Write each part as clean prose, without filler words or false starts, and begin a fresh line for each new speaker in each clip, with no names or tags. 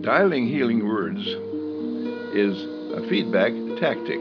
Dialing healing words is a feedback tactic.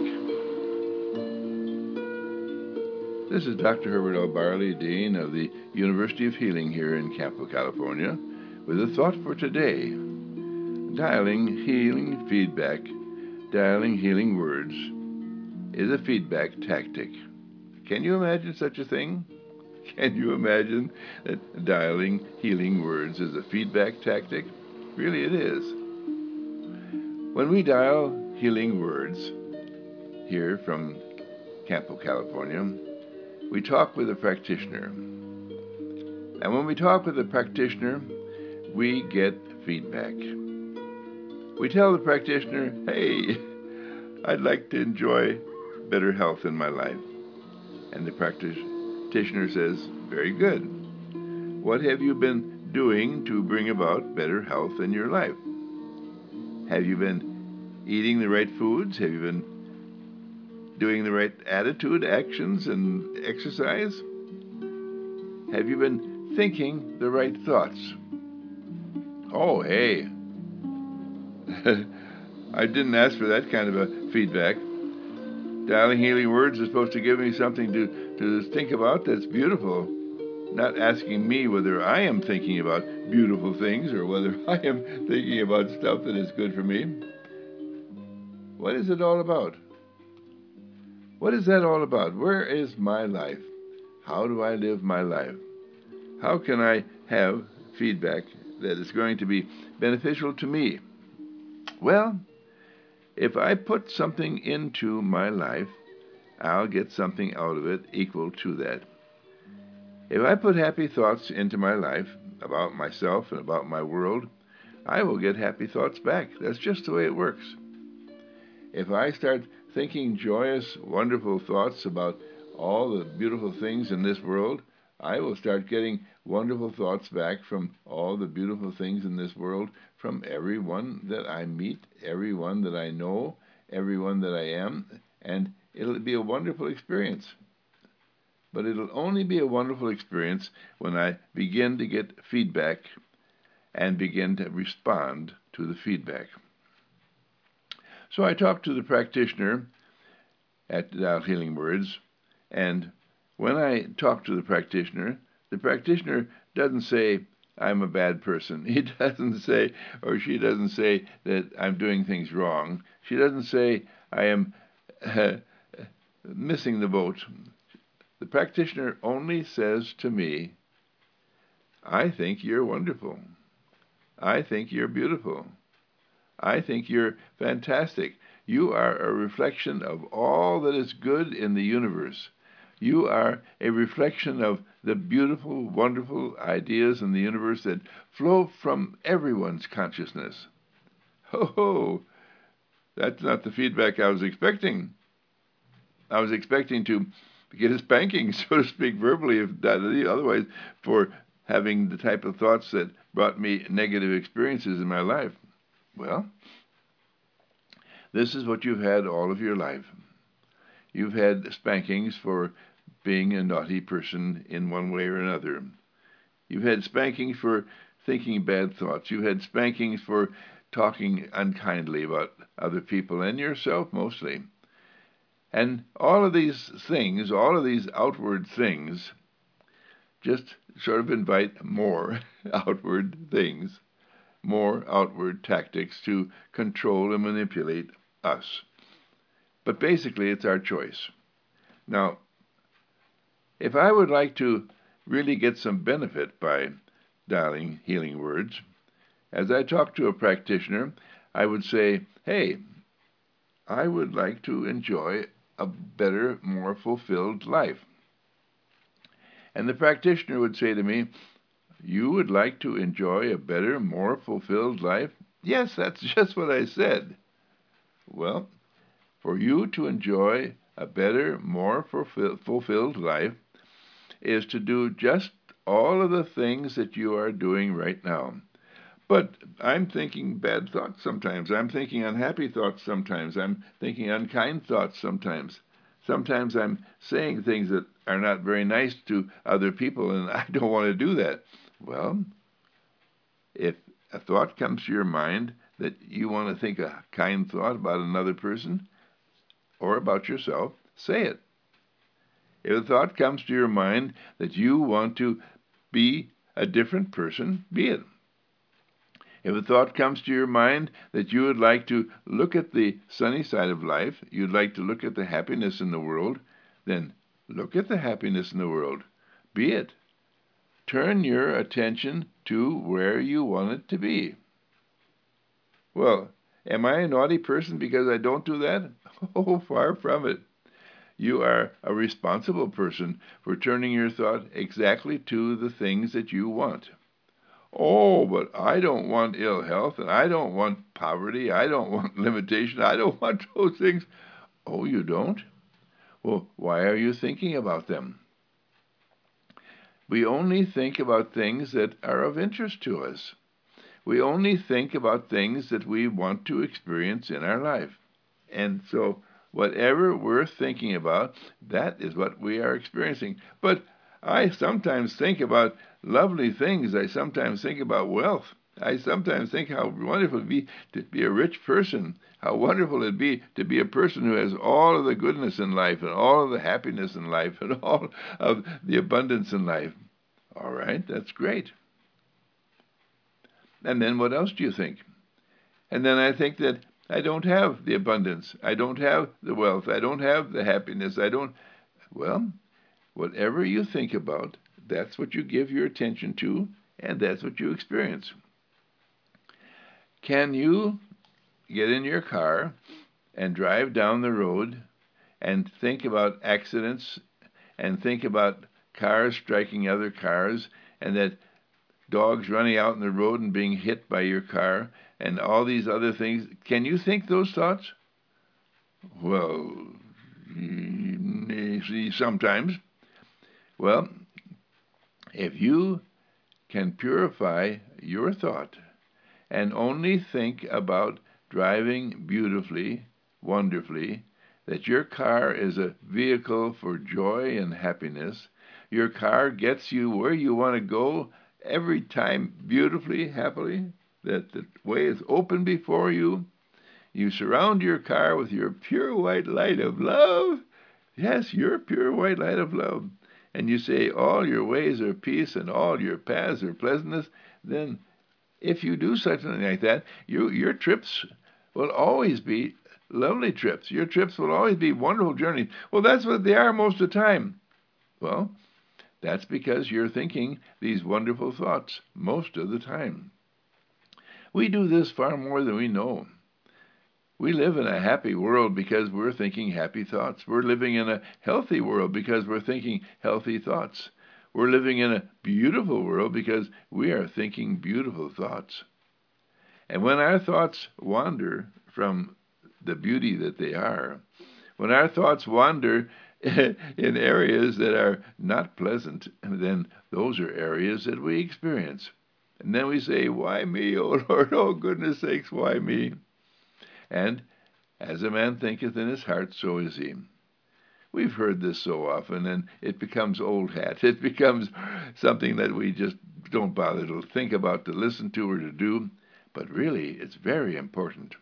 This is Dr. Herbert L. Barley, Dean of the University of Healing here in Campo, California, with a thought for today. Dialing healing feedback, dialing healing words is a feedback tactic. Can you imagine such a thing? Can you imagine that dialing healing words is a feedback tactic? Really, it is. When we dial healing words here from Campo, California, we talk with a practitioner. And when we talk with a practitioner, we get feedback. We tell the practitioner, hey, I'd like to enjoy better health in my life. And the practitioner says, very good. What have you been doing to bring about better health in your life? Have you been eating the right foods? Have you been doing the right attitude, actions, and exercise? Have you been thinking the right thoughts? Oh, hey, I didn't ask for that kind of a feedback. Dialing healing words is supposed to give me something to think about that's beautiful, not asking me whether I am thinking about beautiful things or whether I am thinking about stuff that is good for me. What is it all about? What is that all about? Where is my life? How do I live my life? How can I have feedback that is going to be beneficial to me? Well, if I put something into my life, I'll get something out of it equal to that. If I put happy thoughts into my life about myself and about my world, I will get happy thoughts back. That's just the way it works. If I start thinking joyous, wonderful thoughts about all the beautiful things in this world, I will start getting wonderful thoughts back from all the beautiful things in this world, from everyone that I meet, everyone that I know, everyone that I am, and it'll be a wonderful experience. But it'll only be a wonderful experience when I begin to get feedback and begin to respond to the feedback. So I talked to the practitioner at Dial Healing Words, and when I talk to the practitioner doesn't say, I'm a bad person. He doesn't say, or she doesn't say that I'm doing things wrong. She doesn't say I am missing the boat. The practitioner only says to me, I think you're wonderful. I think you're beautiful. I think you're fantastic. You are a reflection of all that is good in the universe. You are a reflection of the beautiful, wonderful ideas in the universe that flow from everyone's consciousness. Ho ho! That's not the feedback I was expecting. I was expecting to get a spanking, so to speak, verbally, if not otherwise, for having the type of thoughts that brought me negative experiences in my life. Well, this is what you've had all of your life. You've had spankings for being a naughty person in one way or another. You've had spankings for thinking bad thoughts. You've had spankings for talking unkindly about other people and yourself mostly. And all of these things, all of these outward things, just sort of invite more outward things, more outward tactics to control and manipulate us. But basically, it's our choice. Now, if I would like to really get some benefit by dialing healing words, as I talk to a practitioner, I would say, hey, I would like to enjoy a better, more fulfilled life. And the practitioner would say to me, you would like to enjoy a better, more fulfilled life? Yes, that's just what I said. Well, for you to enjoy a better, more fulfilled life is to do just all of the things that you are doing right now. But I'm thinking bad thoughts sometimes. I'm thinking unhappy thoughts sometimes. I'm thinking unkind thoughts sometimes. Sometimes I'm saying things that are not very nice to other people, and I don't want to do that. Well, if a thought comes to your mind that you want to think a kind thought about another person or about yourself, say it. If a thought comes to your mind that you want to be a different person, be it. If a thought comes to your mind that you would like to look at the sunny side of life, you'd like to look at the happiness in the world, then look at the happiness in the world. Be it. Turn your attention to where you want it to be. Well, am I a naughty person because I don't do that? Oh, far from it. You are a responsible person for turning your thought exactly to the things that you want. Oh, but I don't want ill health, and I don't want poverty, I don't want limitation, I don't want those things. Oh, you don't? Well, why are you thinking about them? We only think about things that are of interest to us. We only think about things that we want to experience in our life. And so whatever we're thinking about, that is what we are experiencing. But I sometimes think about lovely things. I sometimes think about wealth. I sometimes think how wonderful it would be to be a rich person, how wonderful it would be to be a person who has all of the goodness in life and all of the happiness in life and all of the abundance in life. All right, that's great. And then what else do you think? And then I think that I don't have the abundance. I don't have the wealth. I don't have the happiness. Well, whatever you think about, that's what you give your attention to, and that's what you experience. Can you get in your car and drive down the road and think about accidents and think about cars striking other cars and that dogs running out in the road and being hit by your car and all these other things? Can you think those thoughts? Well, sometimes. Well, if you can purify your thought and only think about driving beautifully, wonderfully, that your car is a vehicle for joy and happiness, your car gets you where you want to go every time beautifully, happily, that the way is open before you. You surround your car with your pure white light of love. Yes, your pure white light of love. And you say all your ways are peace and all your paths are pleasantness. Then if you do something like that, your trips will always be lovely trips. Your trips will always be wonderful journeys. Well, that's what they are most of the time. Well, that's because you're thinking these wonderful thoughts most of the time. We do this far more than we know. We live in a happy world because we're thinking happy thoughts. We're living in a healthy world because we're thinking healthy thoughts. We're living in a beautiful world because we are thinking beautiful thoughts. And when our thoughts wander from the beauty that they are, when our thoughts wander in areas that are not pleasant, then those are areas that we experience. And then we say, why me, O Lord? Oh, goodness sakes, why me? And as a man thinketh in his heart, so is he. We've heard this so often, and it becomes old hat. It becomes something that we just don't bother to think about, to listen to, or to do. But really, it's very important.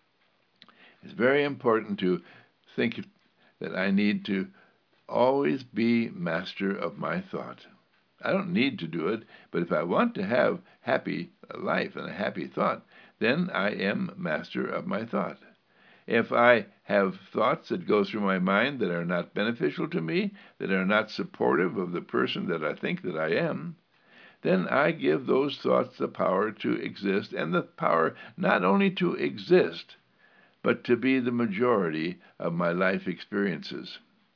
It's very important to think that I need to always be master of my thought. I don't need to do it, but if I want to have happy life and a happy thought, then I am master of my thought. If I have thoughts that go through my mind that are not beneficial to me, that are not supportive of the person that I think that I am, then I give those thoughts the power to exist, and the power not only to exist, but to be the majority of my life experiences.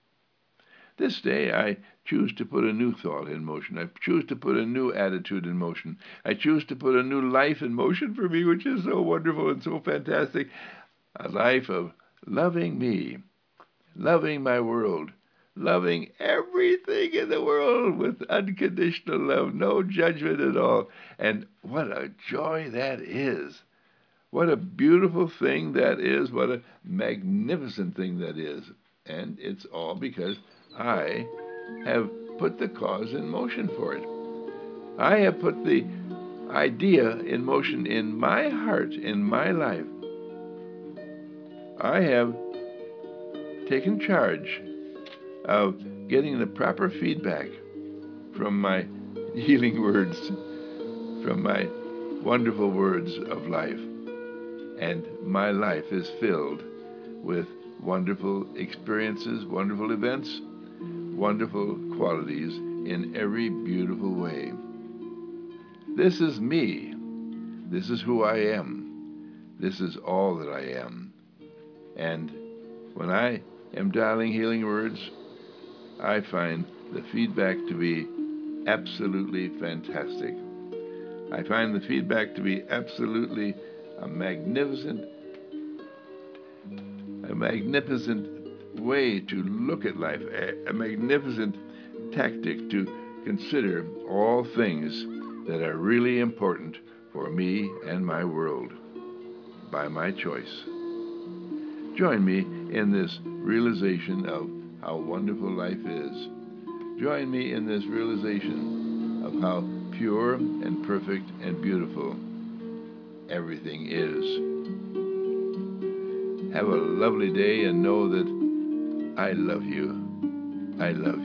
This day I choose to put a new thought in motion. I choose to put a new attitude in motion. I choose to put a new life in motion for me, which is so wonderful and so fantastic. A life of loving me, loving my world, loving everything in the world with unconditional love, no judgment at all. And what a joy that is. What a beautiful thing that is. What a magnificent thing that is. And it's all because I have put the cause in motion for it. I have put the idea in motion in my heart, in my life. I have taken charge of getting the proper feedback from my healing words, from my wonderful words of life. And my life is filled with wonderful experiences, wonderful events, wonderful qualities in every beautiful way. This is me. This is who I am. This is all that I am. And when I am dialing healing words, I find the feedback to be absolutely fantastic. I find the feedback to be absolutely a magnificent way to look at life, a magnificent tactic to consider all things that are really important for me and my world by my choice. Join me in this realization of how wonderful life is. Join me in this realization of how pure and perfect and beautiful everything is. Have a lovely day and know that I love you. I love you.